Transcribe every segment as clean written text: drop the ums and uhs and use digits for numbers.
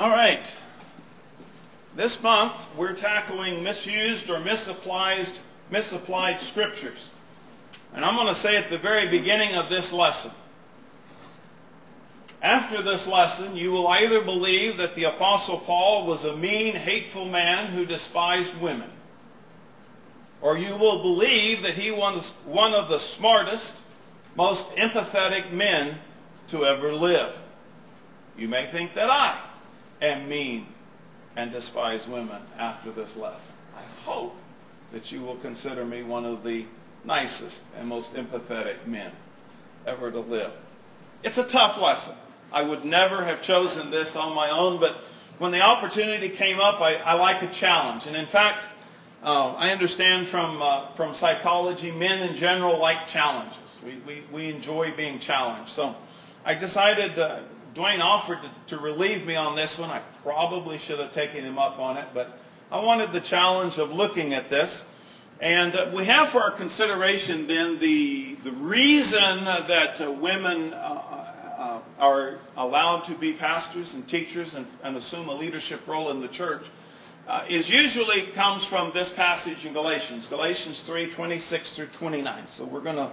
All right. This month we're tackling misused or misapplied scriptures. And I'm going to say at the very beginning of this lesson, after this lesson, you will either believe that the Apostle Paul was a mean, hateful man who despised women, or you will believe that he was one of the smartest, most empathetic men to ever live. You may think that I am mean and despise women after this lesson. I hope that you will consider me one of the nicest and most empathetic men ever to live. It's a tough lesson. I would never have chosen this on my own, but when the opportunity came up, I like a challenge. And in fact, I understand from psychology, men in general like challenges. We enjoy being challenged. So I decided, Dwayne offered to relieve me on this one. I probably should have taken him up on it, but I wanted the challenge of looking at this. And we have for our consideration then the reason that women are allowed to be pastors and teachers and assume a leadership role in the church is usually comes from this passage in Galatians 3:26 through 29. So we're going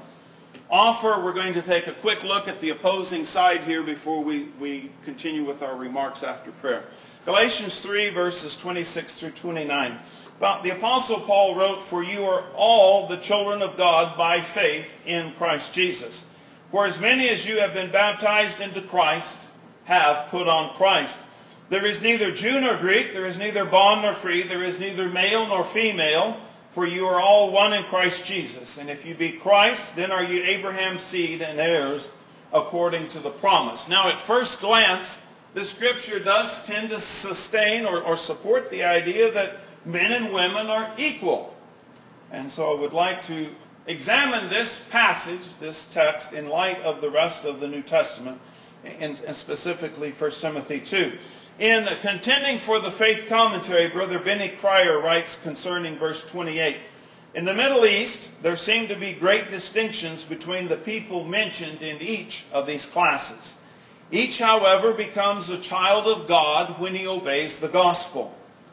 to take a quick look at the opposing side here before we continue with our remarks after prayer. Galatians 3 verses 26 through 29. But the Apostle Paul wrote, "For you are all the children of God by faith in Christ Jesus. For as many as you have been baptized into Christ have put on Christ. There is neither Jew nor Greek, there is neither bond nor free, there is neither male nor female, for you are all one in Christ Jesus. And if you be Christ, then are you Abraham's seed and heirs according to the promise." Now at first glance, this scripture does tend to sustain or support the idea that men and women are equal. And so I would like to examine this passage, this text, in light of the rest of the New Testament, and specifically 1 Timothy 2. In Contending for the Faith commentary, Brother Benny Cryer writes concerning verse 28, "In the Middle East, there seem to be great distinctions between the people mentioned in each of these classes. Each, however, becomes a child of God when he obeys the gospel.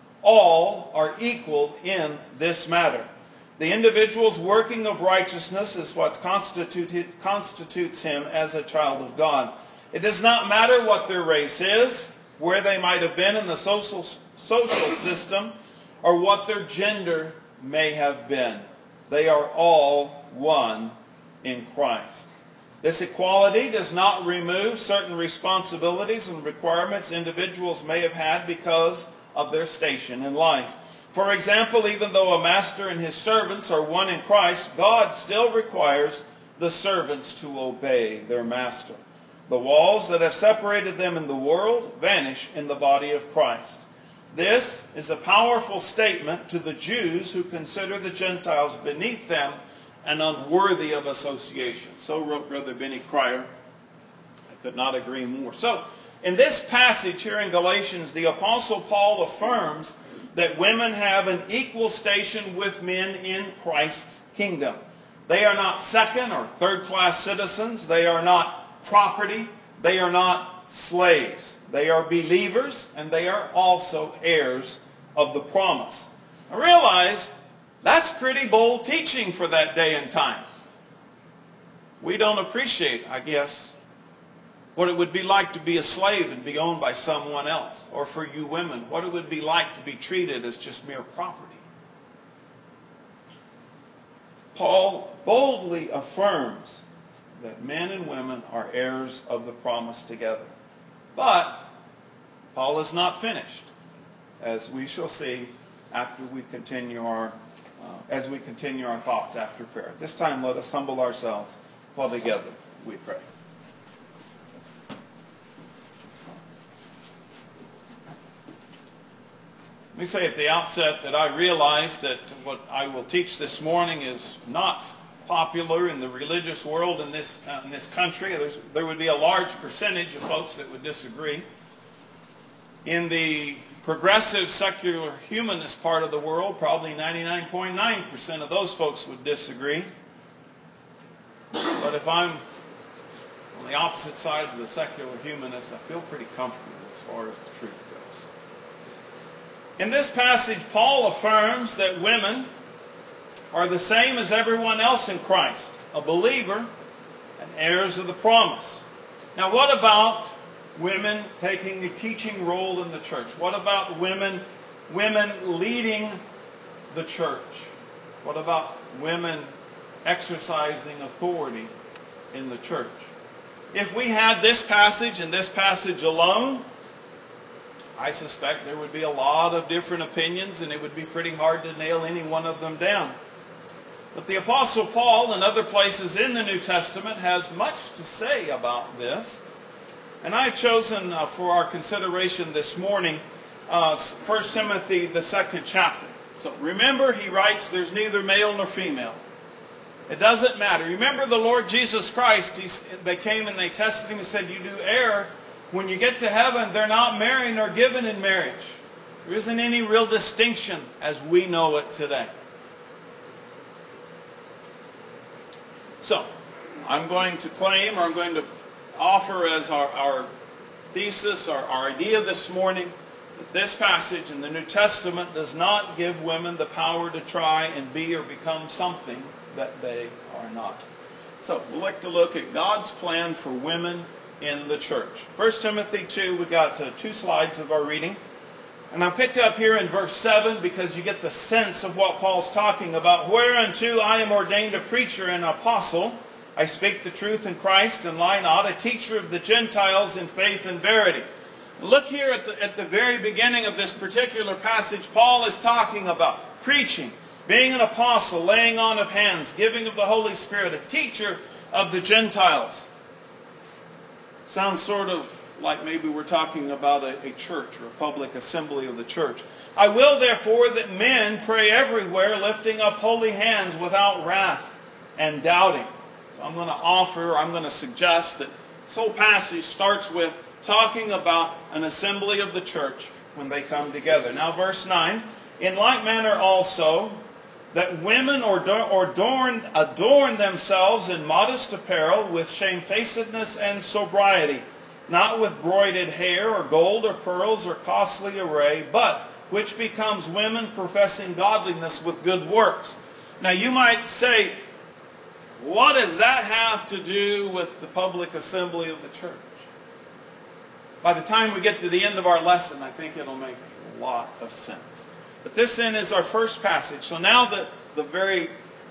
All are equal in this matter. The individual's working of righteousness is what constitutes him as a child of God. It does not matter what their race is, where they might have been in the social system, or what their gender may have been. They are all one in Christ." This equality does not remove certain responsibilities and requirements individuals may have had because of their station in life. For example, even though a master and his servants are one in Christ, God still requires the servants to obey their master. The walls that have separated them in the world vanish in the body of Christ. This is a powerful statement to the Jews who consider the Gentiles beneath them and unworthy of association. So wrote Brother Benny Cryer. I could not agree more. So, in this passage here in Galatians, the Apostle Paul affirms that women have an equal station with men in Christ's kingdom. They are not second or third-class citizens. They are not property. They are not slaves. They are believers, and they are also heirs of the promise. I realize that's pretty bold teaching for that day and time. We don't appreciate, I guess, what it would be like to be a slave and be owned by someone else. Or for you women, what it would be like to be treated as just mere property. Paul boldly affirms that men and women are heirs of the promise together. But Paul is not finished, as we shall see after we continue our thoughts after prayer. This time let us humble ourselves while together we pray. Let me say at the outset that I realize that what I will teach this morning is not popular in the religious world in this country. There would be a large percentage of folks that would disagree. In the progressive, secular, humanist part of the world, probably 99.9% of those folks would disagree. But if I'm on the the opposite side of the secular humanist, I feel pretty comfortable as far as the truth goes. In this passage, Paul affirms that women are the same as everyone else in Christ, a believer and heirs of the promise. Now, what about women taking a teaching role in the church? What about women leading the church? What about women exercising authority in the church? If we had this passage and this passage alone, I suspect there would be a lot of different opinions, and it would be pretty hard to nail any one of them down. But the Apostle Paul and other places in the New Testament has much to say about this. And I've chosen for our consideration this morning 1 Timothy, the 2nd chapter. So remember, he writes, there's neither male nor female. It doesn't matter. Remember the Lord Jesus Christ, they came and they tested him and said, you do err. When you get to heaven, they're not married nor given in marriage. There isn't any real distinction as we know it today. So, I'm going to claim, or I'm going to offer as our thesis, our idea this morning, that this passage in the New Testament does not give women the power to try and be or become something that they are not. So, we'd like to look at God's plan for women in the church. 1 Timothy 2, we got 2 slides of our reading. And I picked up here in verse 7 because you get the sense of what Paul's talking about. Whereunto I am ordained a preacher and apostle. I speak the truth in Christ and lie not, a teacher of the Gentiles in faith and verity. Look here at the very beginning of this particular passage. Paul is talking about preaching, being an apostle, laying on of hands, giving of the Holy Spirit, a teacher of the Gentiles. Sounds sort of like maybe we're talking about a church or a public assembly of the church. I will therefore that men pray everywhere, lifting up holy hands without wrath and doubting. So I'm going to suggest that this whole passage starts with talking about an assembly of the church when they come together. Now verse 9, in like manner also, that women adorn themselves in modest apparel with shamefacedness and sobriety, not with broided hair or gold or pearls or costly array, but which becomes women professing godliness with good works. Now you might say, what does that have to do with the public assembly of the church? By the time we get to the end of our lesson, I think it'll make a lot of sense. But this then is our first passage. So now the very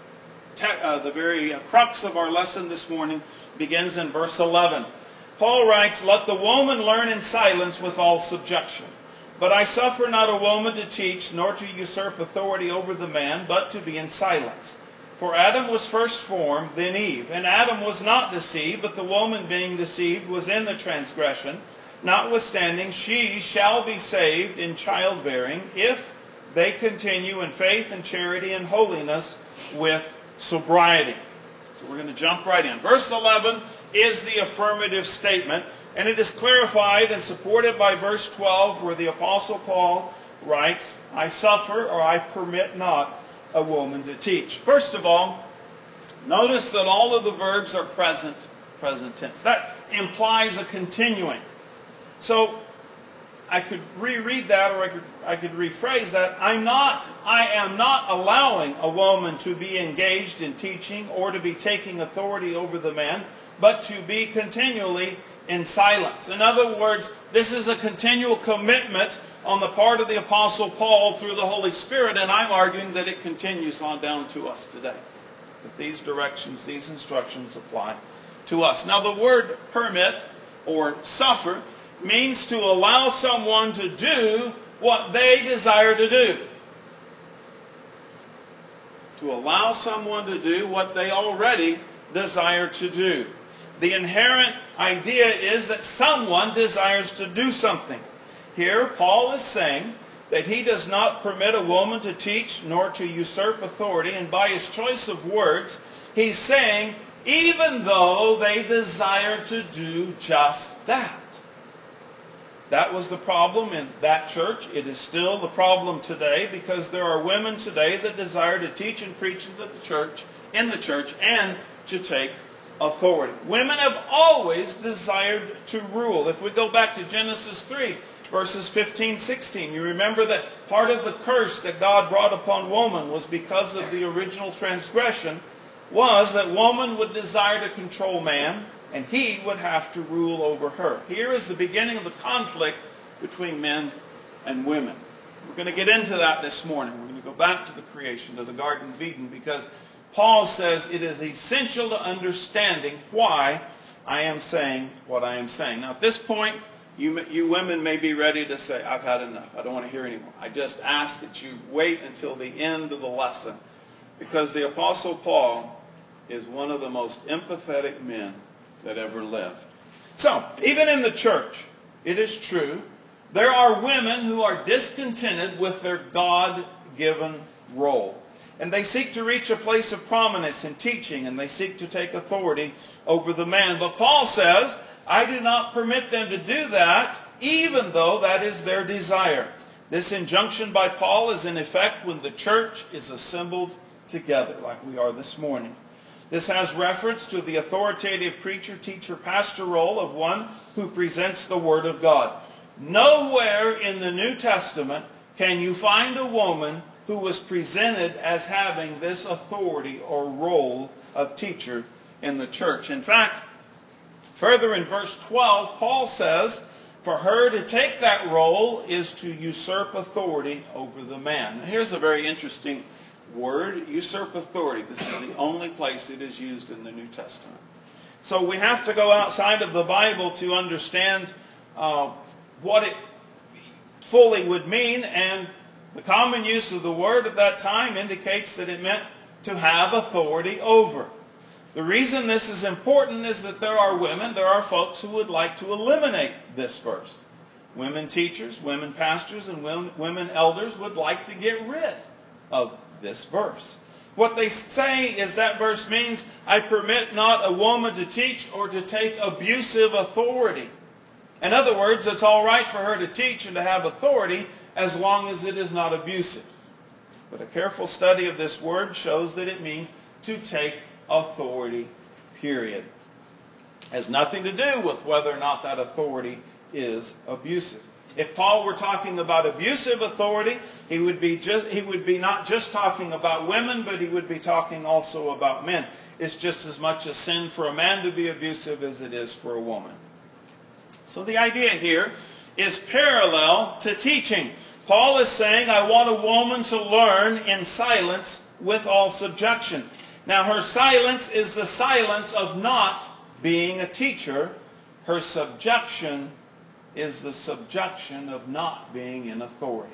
crux of our lesson this morning begins in verse 11. Paul writes, let the woman learn in silence with all subjection. But I suffer not a woman to teach, nor to usurp authority over the man, but to be in silence. For Adam was first formed, then Eve. And Adam was not deceived, but the woman being deceived was in the transgression. Notwithstanding, she shall be saved in childbearing, if they continue in faith and charity and holiness with sobriety. So we're going to jump right in. Verse 11 is the affirmative statement, and it is clarified and supported by verse 12, where the Apostle Paul writes, I suffer, or I permit not a woman to teach. First of all, notice that all of the verbs are present tense. That implies a continuing. So I could reread that, or I could rephrase that. I am not allowing a woman to be engaged in teaching or to be taking authority over the man, but to be continually in silence. In other words, this is a continual commitment on the part of the Apostle Paul through the Holy Spirit, and I'm arguing that it continues on down to us today. That these directions, these instructions apply to us. Now the word permit or suffer means to allow someone to do what they desire to do. To allow someone to do what they already desire to do. The inherent idea is that someone desires to do something. Here, Paul is saying that he does not permit a woman to teach nor to usurp authority, and by his choice of words, he's saying, even though they desire to do just that. That was the problem in that church. It is still the problem today, because there are women today that desire to teach and preach in the church, and to take authority. Women have always desired to rule. If we go back to Genesis 3, verses 15, 16, you remember that part of the curse that God brought upon woman was because of the original transgression, was that woman would desire to control man, and he would have to rule over her. Here is the beginning of the conflict between men and women. We're going to get into that this morning. We're going to go back to the creation, to the Garden of Eden, because Paul says it is essential to understanding why I am saying what I am saying. Now at this point, you women may be ready to say, I've had enough. I don't want to hear anymore. I just ask that you wait until the end of the lesson, because the Apostle Paul is one of the most empathetic men that ever lived. So, even in the church, it is true, there are women who are discontented with their God-given role. And they seek to reach a place of prominence in teaching, and they seek to take authority over the man. But Paul says, I do not permit them to do that, even though that is their desire. This injunction by Paul is in effect when the church is assembled together, like we are this morning. This has reference to the authoritative preacher, teacher, pastor role of one who presents the Word of God. Nowhere in the New Testament can you find a woman who was presented as having this authority or role of teacher in the church. In fact, further in verse 12, Paul says, for her to take that role is to usurp authority over the man. Now, here's a very interesting word, usurp authority. This is the only place it is used in the New Testament. So we have to go outside of the Bible to understand what it fully would mean, and the common use of the word at that time indicates that it meant to have authority over. The reason this is important is that there are folks who would like to eliminate this verse. Women teachers, women pastors, and women elders would like to get rid of this verse. What they say is that verse means, I permit not a woman to teach or to take abusive authority. In other words, it's all right for her to teach and to have authority as long as it is not abusive. But a careful study of this word shows that it means to take authority, period. It has nothing to do with whether or not that authority is abusive. If Paul were talking about abusive authority, he would be not just talking about women, but he would be talking also about men. It's just as much a sin for a man to be abusive as it is for a woman. So the idea here is parallel to teaching. Paul is saying, I want a woman to learn in silence with all subjection. Now her silence is the silence of not being a teacher. Her subjection is the subjection of not being in authority.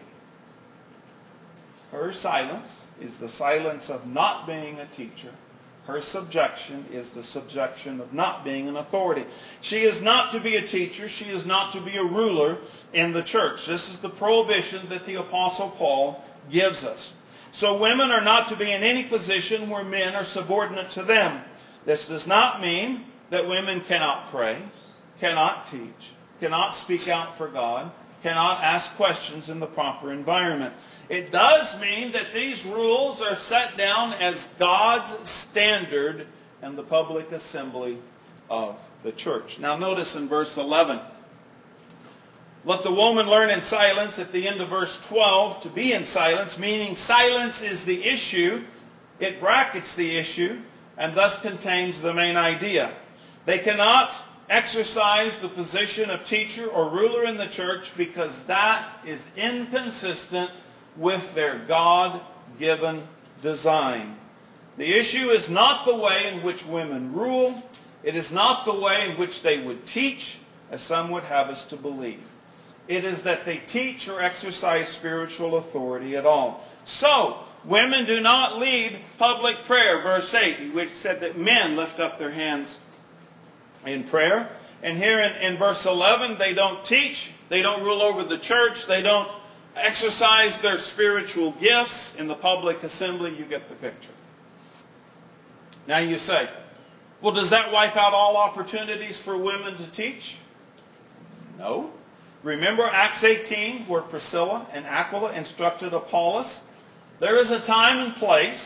Her silence is the silence of not being a teacher. Her subjection is the subjection of not being an authority. She is not to be a teacher. She is not to be a ruler in the church. This is the prohibition that the Apostle Paul gives us. So women are not to be in any position where men are subordinate to them. This does not mean that women cannot pray, cannot teach, cannot speak out for God, cannot ask questions in the proper environment. It does mean that these rules are set down as God's standard in the public assembly of the church. Now notice in verse 11, let the woman learn in silence at the end of verse 12 to be in silence, meaning silence is the issue. It brackets the issue and thus contains the main idea. They cannot exercise the position of teacher or ruler in the church because that is inconsistent with their God-given design. The issue is not the way in which women rule. It is not the way in which they would teach, as some would have us to believe. It is that they teach or exercise spiritual authority at all. So, women do not lead public prayer, verse 8, which said that men lift up their hands in prayer. And here in verse 11, they don't teach, they don't rule over the church, they don't exercise their spiritual gifts in the public assembly. You get the picture. Now you say, well, does that wipe out all opportunities for women to teach? No. Remember Acts 18, where Priscilla and Aquila instructed Apollos? There is a time and place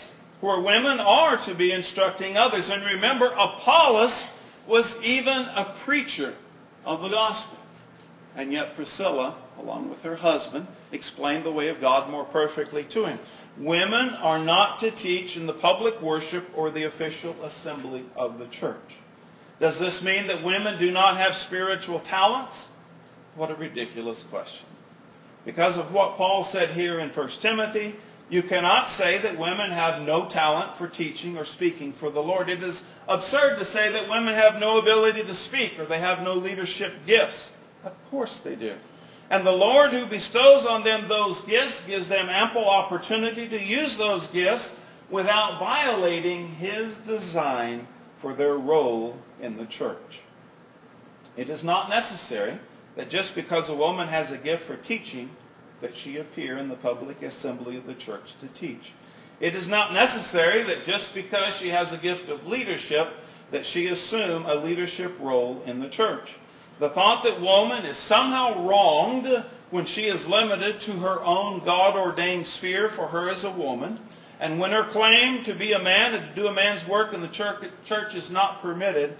where women are to be instructing others. And remember, Apollos was even a preacher of the gospel. And yet Priscilla, along with her husband, explained the way of God more perfectly to him. Women are not to teach in the public worship or the official assembly of the church. Does this mean that women do not have spiritual talents? What a ridiculous question. Because of what Paul said here in 1 Timothy, you cannot say that women have no talent for teaching or speaking for the Lord. It is absurd to say that women have no ability to speak or they have no leadership gifts. Of course they do. And the Lord who bestows on them those gifts gives them ample opportunity to use those gifts without violating His design for their role in the church. It is not necessary that just because a woman has a gift for teaching, that she appear in the public assembly of the church to teach. It is not necessary that just because she has a gift of leadership, that she assume a leadership role in the church. The thought that woman is somehow wronged when she is limited to her own God-ordained sphere for her as a woman, and when her claim to be a man and to do a man's work in the church is not permitted,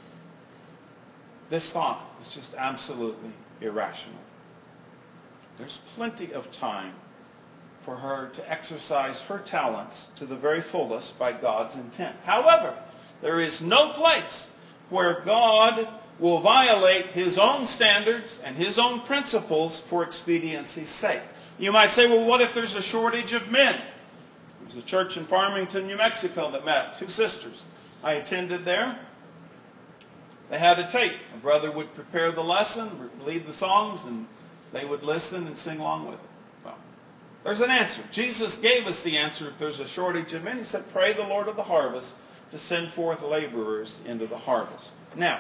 this thought is just absolutely irrational. There's plenty of time for her to exercise her talents to the very fullest by God's intent. However, there is no place where God will violate His own standards and His own principles for expediency's sake. You might say, well, what if there's a shortage of men? There's a church in Farmington, New Mexico that met, 2 sisters. I attended there. They had a tape. A brother would prepare the lesson, lead the songs, and they would listen and sing along with it. Well, there's an answer. Jesus gave us the answer if there's a shortage of men. He said, pray the Lord of the harvest to send forth laborers into the harvest. Now,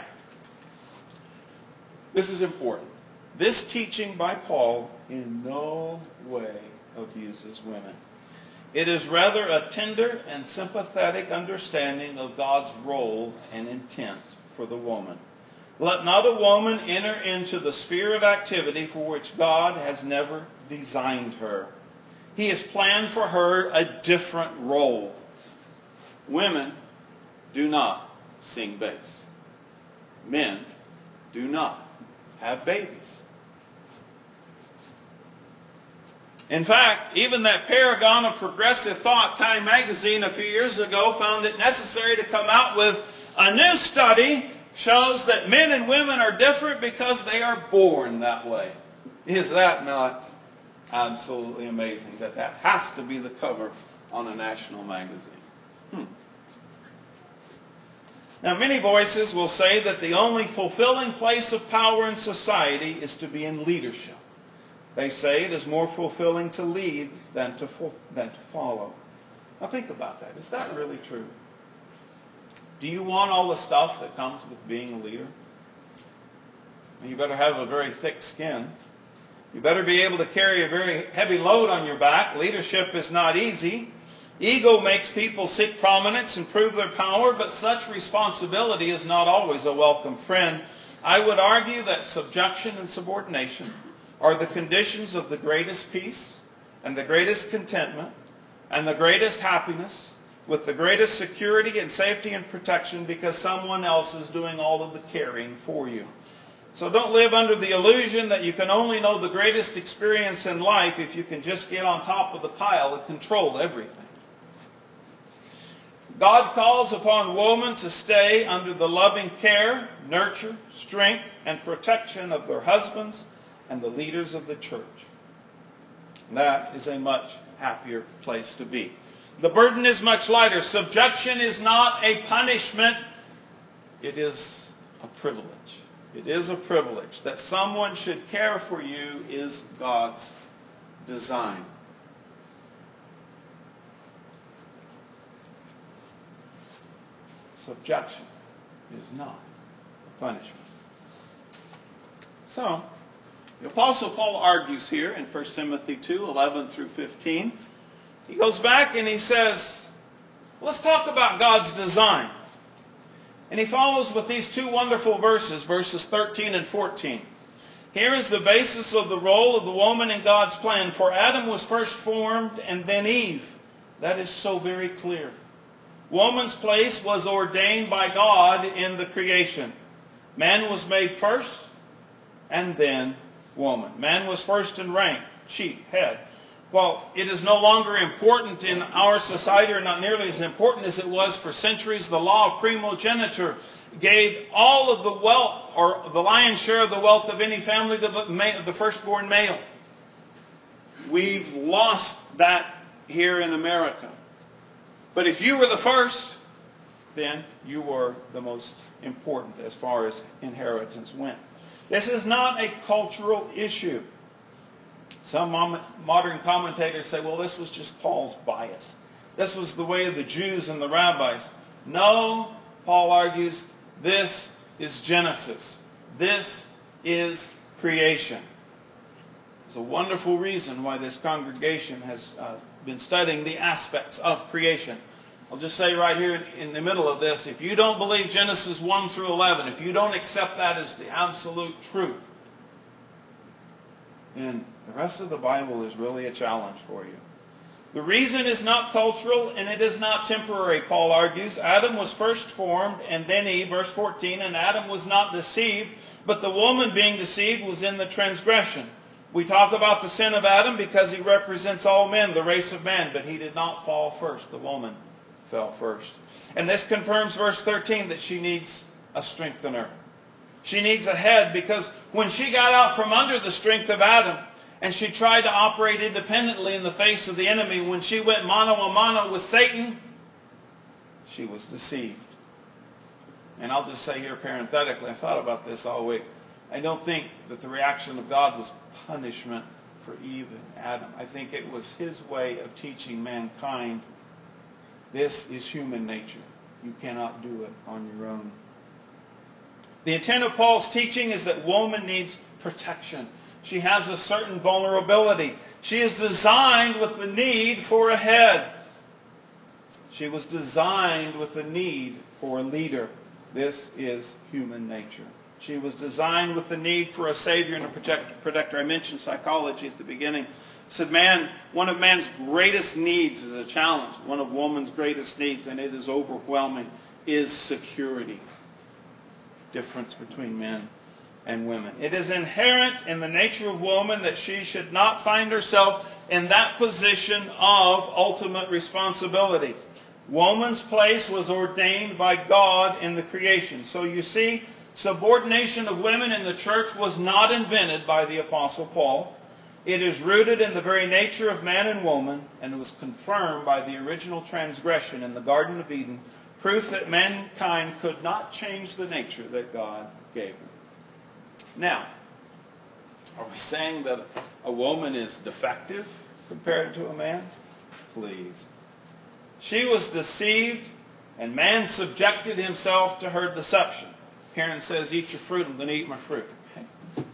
this is important. This teaching by Paul in no way abuses women. It is rather a tender and sympathetic understanding of God's role and intent for the woman. Let not a woman enter into the sphere of activity for which God has never designed her. He has planned for her a different role. Women do not sing bass. Men do not have babies. In fact, even that paragon of progressive thought, Time magazine, a few years ago found it necessary to come out with a new study shows that men and women are different because they are born that way. Is that not absolutely amazing that that has to be the cover on a national magazine? Now, many voices will say that the only fulfilling place of power in society is to be in leadership. They say it is more fulfilling to lead than to follow. Now think about that. Is that really true? Do you want all the stuff that comes with being a leader? You better have a very thick skin. You better be able to carry a very heavy load on your back. Leadership is not easy. Ego makes people seek prominence and prove their power, but such responsibility is not always a welcome friend. I would argue that subjection and subordination are the conditions of the greatest peace and the greatest contentment and the greatest happiness with the greatest security and safety and protection because someone else is doing all of the caring for you. So don't live under the illusion that you can only know the greatest experience in life if you can just get on top of the pile and control everything. God calls upon women to stay under the loving care, nurture, strength, and protection of their husbands and the leaders of the church. That is a much happier place to be. The burden is much lighter. Subjection is not a punishment. It is a privilege. It is a privilege. That someone should care for you is God's design. Subjection is not a punishment. So, the Apostle Paul argues here in 1 Timothy 2, 11 through 15. He goes back and he says, let's talk about God's design. And he follows with these two wonderful verses, verses 13 and 14. Here is the basis of the role of the woman in God's plan. For Adam was first formed and then Eve. That is so very clear. Woman's place was ordained by God in the creation. Man was made first, and then woman. Man was first in rank, chief, head. Well, it is no longer important in our society, or not nearly as important as it was for centuries. The law of primogeniture gave all of the wealth, or the lion's share of the wealth of any family, to the firstborn male. We've lost that here in America. But if you were the first, then you were the most important as far as inheritance went. This is not a cultural issue. Some modern commentators say, well, this was just Paul's bias. This was the way of the Jews and the rabbis. No, Paul argues, this is Genesis. This is creation. There's a wonderful reason why this congregation has been studying the aspects of creation. I'll just say right here in the middle of this, if you don't believe Genesis 1 through 11, if you don't accept that as the absolute truth, then the rest of the Bible is really a challenge for you. The reason is not cultural and it is not temporary, Paul argues. Adam was first formed and then Eve, verse 14, and Adam was not deceived, but the woman being deceived was in the transgression. We talk about the sin of Adam because he represents all men, the race of man, but he did not fall first. The woman fell first. And this confirms verse 13 that she needs a strengthener. She needs a head, because when she got out from under the strength of Adam and she tried to operate independently in the face of the enemy, when she went mano a mano with Satan, she was deceived. And I'll just say here parenthetically, I thought about this all week. I don't think that the reaction of God was punishment for Eve and Adam. I think it was his way of teaching mankind, this is human nature. You cannot do it on your own. The intent of Paul's teaching is that woman needs protection. She has a certain vulnerability. She is designed with the need for a head. She was designed with the need for a leader. This is human nature. She was designed with the need for a savior and a protector. I mentioned psychology at the beginning. I said, one of man's greatest needs is a challenge. One of woman's greatest needs, and it is overwhelming, is security. Difference between men and women. It is inherent in the nature of woman that she should not find herself in that position of ultimate responsibility. Woman's place was ordained by God in the creation. So you see, subordination of women in the church was not invented by the Apostle Paul. It is rooted in the very nature of man and woman, and it was confirmed by the original transgression in the Garden of Eden, proof that mankind could not change the nature that God gave them. Now, are we saying that a woman is defective compared to a man? Please. She was deceived, and man subjected himself to her deception. Karen says, eat your fruit, I'm going to eat my fruit. Okay.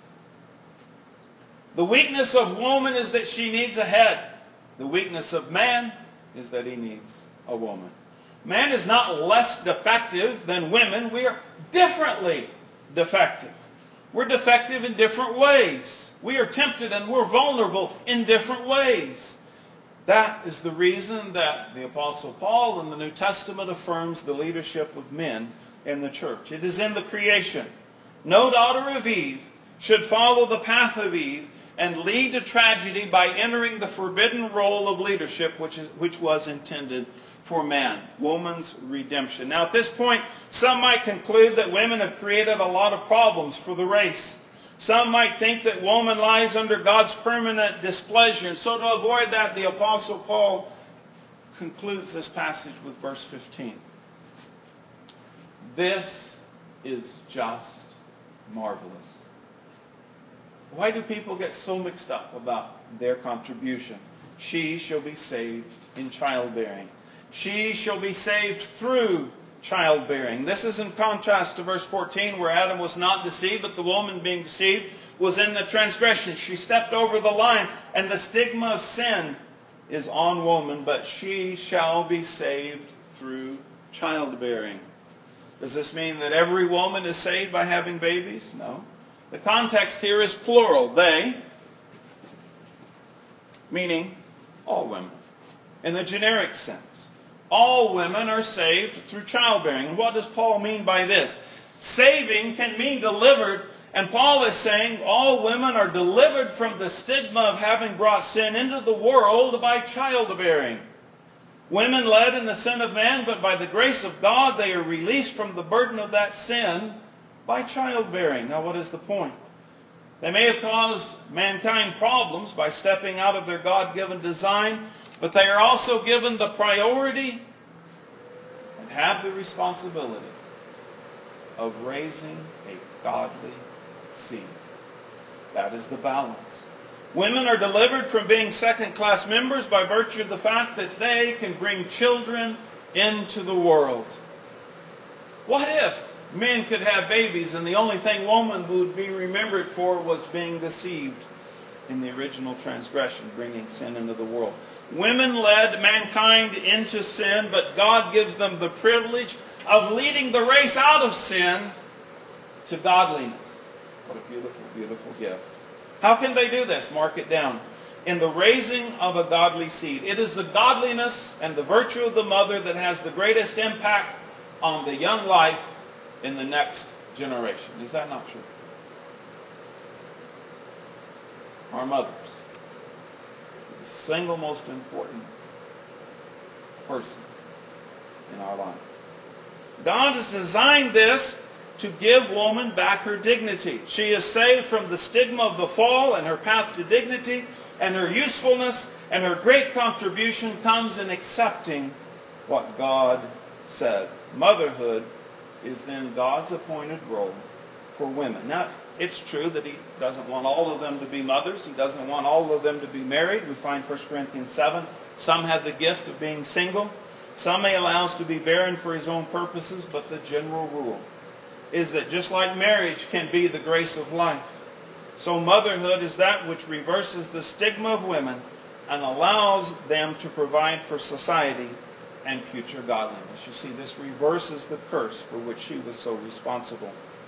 The weakness of woman is that she needs a head. The weakness of man is that he needs a woman. Man is not less defective than women. We are differently defective. We're defective in different ways. We are tempted and we're vulnerable in different ways. That is the reason that the Apostle Paul in the New Testament affirms the leadership of men in the church. It is in the creation. No daughter of Eve should follow the path of Eve and lead to tragedy by entering the forbidden role of leadership which was intended for man, woman's redemption. Now at this point, some might conclude that women have created a lot of problems for the race. Some might think that woman lies under God's permanent displeasure. And so to avoid that, the Apostle Paul concludes this passage with verse 15. This is just marvelous. Why do people get so mixed up about their contribution? She shall be saved in childbearing. She shall be saved through childbearing. This is in contrast to verse 14, where Adam was not deceived, but the woman being deceived was in the transgression. She stepped over the line, and the stigma of sin is on woman, but she shall be saved through childbearing. Does this mean that every woman is saved by having babies? No. The context here is plural. They, meaning all women. in the generic sense. All women are saved through childbearing. And what does Paul mean by this? Saving can mean delivered. And Paul is saying all women are delivered from the stigma of having brought sin into the world by childbearing. Women led in the sin of man, but by the grace of God they are released from the burden of that sin by childbearing. Now what is the point? They may have caused mankind problems by stepping out of their God-given design, but they are also given the priority and have the responsibility of raising a godly seed. That is the balance. Women are delivered from being second-class members by virtue of the fact that they can bring children into the world. What if men could have babies and the only thing woman would be remembered for was being deceived in the original transgression, bringing sin into the world? Women led mankind into sin, but God gives them the privilege of leading the race out of sin to godliness. What a beautiful, beautiful gift. How can they do this? Mark it down. In the raising of a godly seed. It is the godliness and the virtue of the mother that has the greatest impact on the young life in the next generation. Is that not true? Our mothers. The single most important person in our life. God has designed this to give woman back her dignity. She is saved from the stigma of the fall, and her path to dignity and her usefulness and her great contribution comes in accepting what God said. Motherhood is then God's appointed role for women. Now, it's true that He doesn't want all of them to be mothers. He doesn't want all of them to be married. We find 1 Corinthians 7. Some have the gift of being single. Some He allows to be barren for His own purposes, but the general rule is that just like marriage can be the grace of life, so motherhood is that which reverses the stigma of women and allows them to provide for society and future godliness. You see, this reverses the curse for which she was so responsible.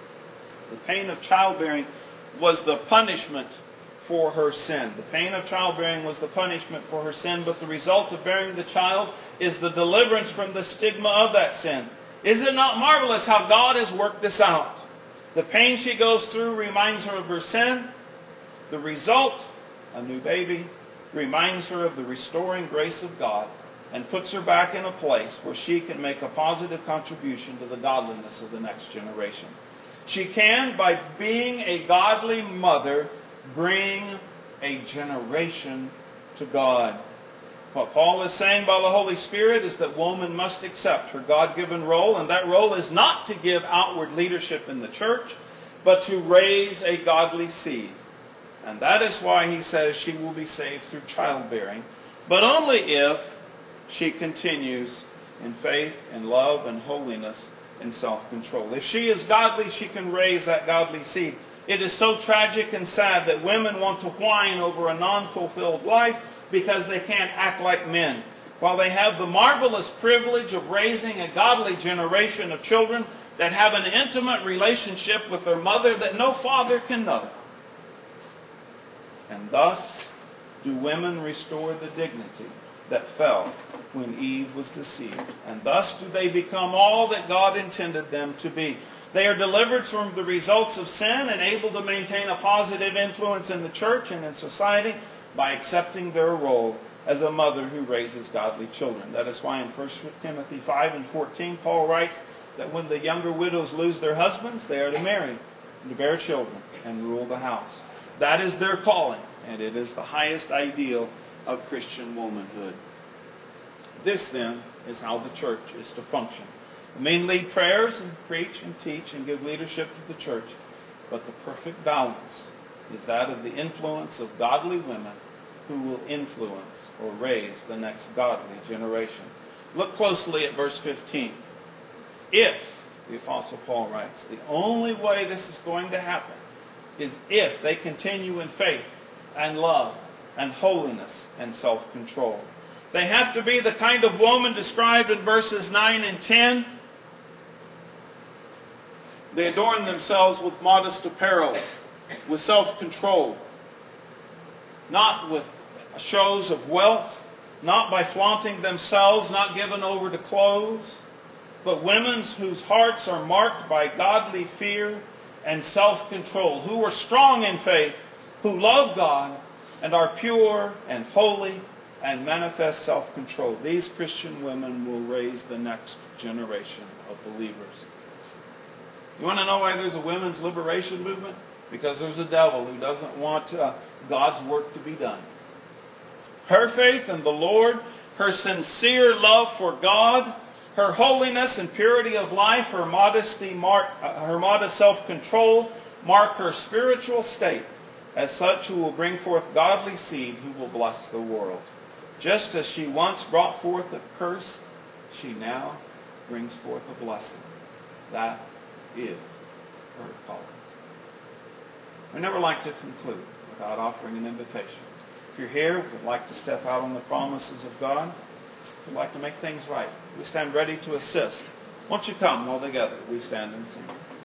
The pain of childbearing was the punishment for her sin. The pain of childbearing was the punishment for her sin, but the result of bearing the child is the deliverance from the stigma of that sin. Is it not marvelous how God has worked this out? The pain she goes through reminds her of her sin. The result, a new baby, reminds her of the restoring grace of God and puts her back in a place where she can make a positive contribution to the godliness of the next generation. She can, by being a godly mother, bring a generation to God. What Paul is saying by the Holy Spirit is that woman must accept her God-given role, and that role is not to give outward leadership in the church, but to raise a godly seed. And that is why he says she will be saved through childbearing, but only if she continues in faith and love and holiness and self-control. If she is godly, she can raise that godly seed. It is so tragic and sad that women want to whine over a non-fulfilled life because they can't act like men, while they have the marvelous privilege of raising a godly generation of children that have an intimate relationship with their mother that no father can know. And thus do women restore the dignity that fell when Eve was deceived. And thus do they become all that God intended them to be. They are delivered from the results of sin and able to maintain a positive influence in the church and in society by accepting their role as a mother who raises godly children. That is why in 1 Timothy 5 and 14, Paul writes that when the younger widows lose their husbands, they are to marry, and to bear children, and rule the house. That is their calling, and it is the highest ideal of Christian womanhood. This, then, is how the church is to function. The men lead prayers and preach and teach and give leadership to the church, but the perfect balance is that of the influence of godly women who will influence or raise the next godly generation. Look closely at verse 15. If, the Apostle Paul writes, the only way this is going to happen is if they continue in faith and love and holiness and self-control. They have to be the kind of woman described in verses 9 and 10. They adorn themselves with modest apparel, with self-control, not with shows of wealth, not by flaunting themselves, not given over to clothes, but women whose hearts are marked by godly fear and self-control, who are strong in faith, who love God, and are pure and holy and manifest self-control. These Christian women will raise the next generation of believers. You want to know why there's a women's liberation movement? Because there's a devil who doesn't want God's work to be done. Her faith in the Lord, her sincere love for God, her holiness and purity of life, her modest self-control mark her spiritual state as such who will bring forth godly seed who will bless the world. Just as she once brought forth a curse, she now brings forth a blessing. That is her calling. We never like to conclude without offering an invitation. If you're here, would like to step out on the promises of God, would like to make things right, we stand ready to assist. Won't you come all together? We stand and sing.